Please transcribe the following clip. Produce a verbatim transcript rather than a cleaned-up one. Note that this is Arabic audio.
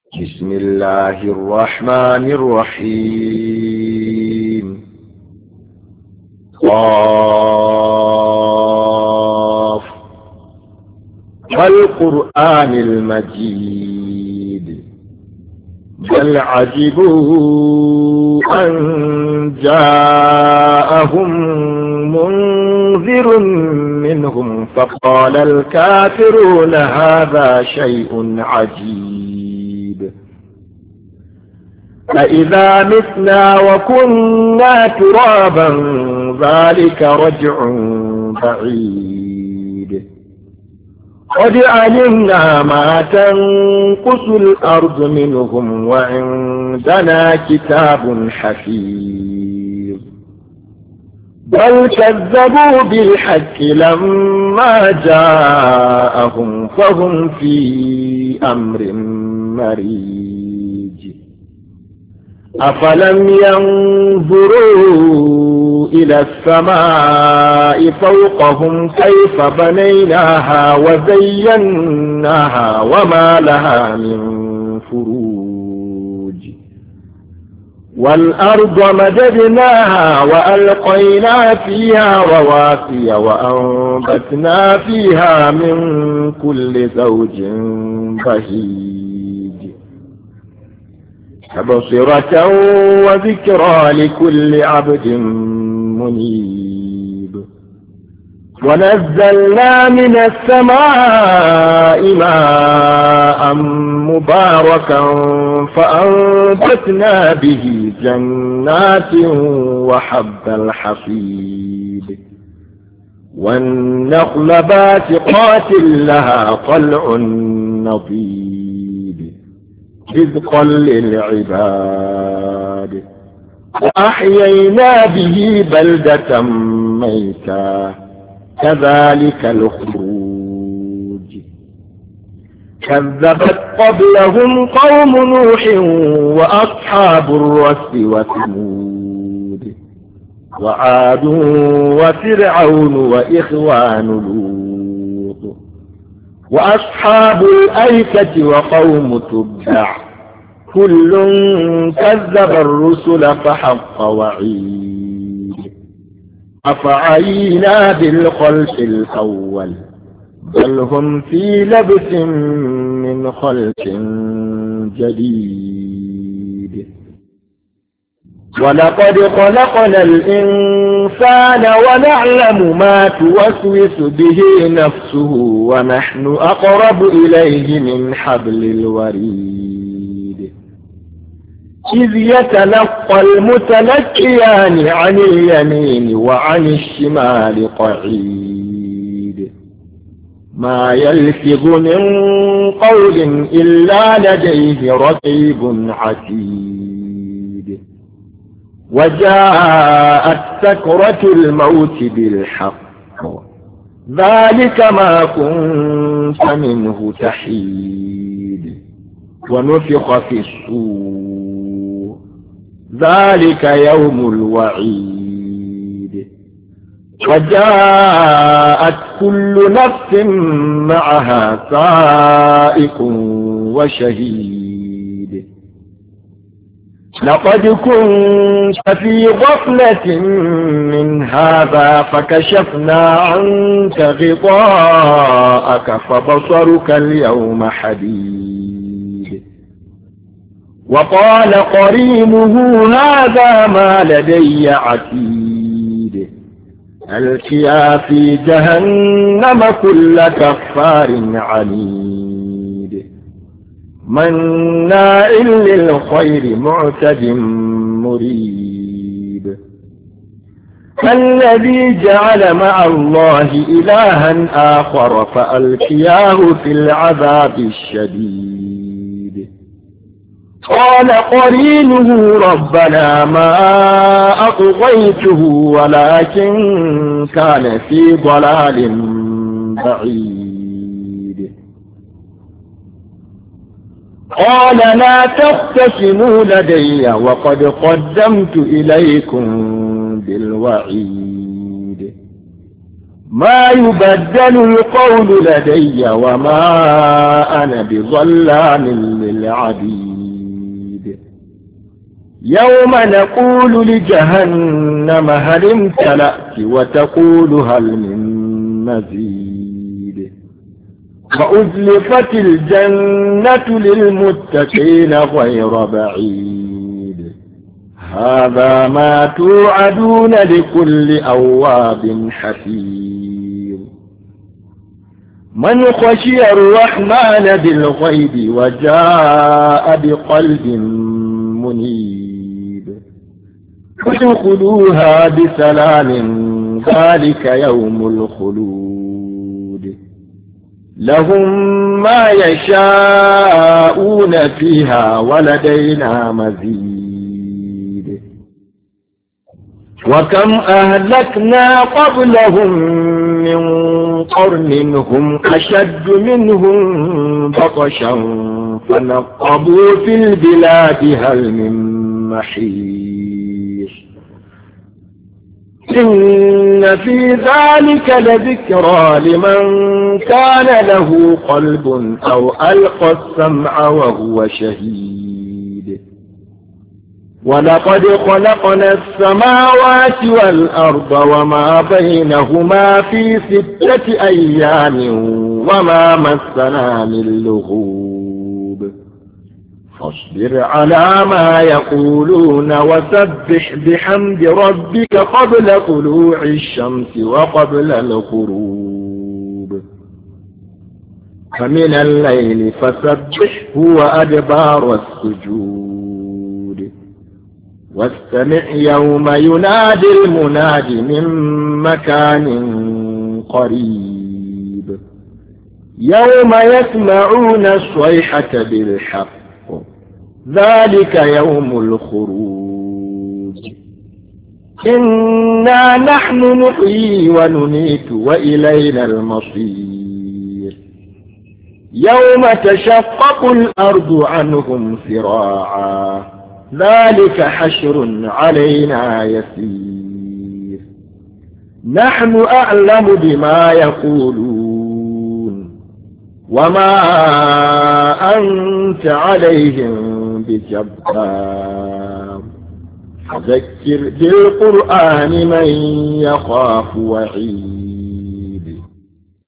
بسم الله الرحمن الرحيم. قاف والقرآن المجيد بل عجبوا أن جاءهم منذر منهم فقال الكافرون هذا شيء عجيب أإذا متنا وكنا ترابا ذلك رجع بعيد قد علمنا ما تنقص الأرض منهم وعندنا كتاب حفيظ بل كذبوا بالحق لما جاءهم فهم في أمر مريج أفلم ينظروا إلى السماء فوقهم كيف بنيناها وزيناها وما لها من فروج والأرض مددناها وألقينا فيها رواسي وأنبتنا فيها من كل زوج بهيج تبصرة وذكرى لكل عبد منيب ونزلنا من السماء ماء مباركا فأنبتنا به جنات وحب الحصيد والنخل باسقات لها طلع نضيد رزقا للعباد وأحيينا به بلدة ميتا كذلك الخروج كذبت قبلهم قوم نوح وأصحاب الرس وثمود وعاد وفرعون وإخوان لوط وأصحاب الأيكة وقوم تبع كل كذب الرسل فحق وعيد أفعينا بالخلق الأول بل هم في لبس من خلق جديد ولقد خلقنا الإنسان ونعلم ما توسوس به نفسه ونحن أقرب إليه من حبل الوريد إذ يتلقى المتلقيان عن اليمين وعن الشمال قعيد ما يلفظ من قول إلا لديه رقيب عتيد وجاءت سكرة الموت بالحق ذلك ما كنت منه تحيد ونفخ في الصور ذلك يوم الوعيد وجاءت كل نفس معها سائق وشهيد لقد كنت في غفلة من هذا فكشفنا عنك غطاءك فبصرك اليوم حديد وقال قرينه هذا ما لدي عتيد ألقيا في جهنم كل كفار عنيد مناع للخير معتد مريب الذي جعل مع الله إلها آخر فألقياه في العذاب الشديد قال قرينه ربنا ما أطغيته ولكن كان في ضلال بعيد قال لا تختصموا لدي وقد قدمت إليكم بالوعيد ما يبدل القول لدي وما أنا بظلام للعبيد يوم نقول لجهنم هل امتلأت وتقول هل من مزيد وأزلفت الجنة للمتقين غير بعيد هذا ما توعدون لكل أواب حفيظ من خشي الرحمن بالغيب وجاء بقلب منيب ادخلوها بسلام ذلك يوم الخلود لهم ما يشاءون فيها ولدينا مزيد وكم أهلكنا قبلهم من قرن هم أشد منهم بطشا فنقبوا في البلاد هل من محيص إن في ذلك لذكرى لمن كان له قلب أو ألقى السمع وهو شهيد ولقد خلقنا السماوات والأرض وما بينهما في ستة أيام وما مسنا من لغوب فاصبر على ما يقولون وسبح بحمد ربك قبل طلوع الشمس وقبل الغروب فمن الليل فسبحه وأدبار السجود واستمع يوم ينادي المناد من مكان قريب يوم يسمعون الصيحة بالحق ذلك يوم الخروج إنا نحن نحيي ونميت وإلينا المصير يوم تشقق الأرض عنهم سراعا ذلك حشر علينا يسير نحن أعلم بما يقولون وما أنت عليهم بجبار فذكر بالقرآن من يخاف وعيد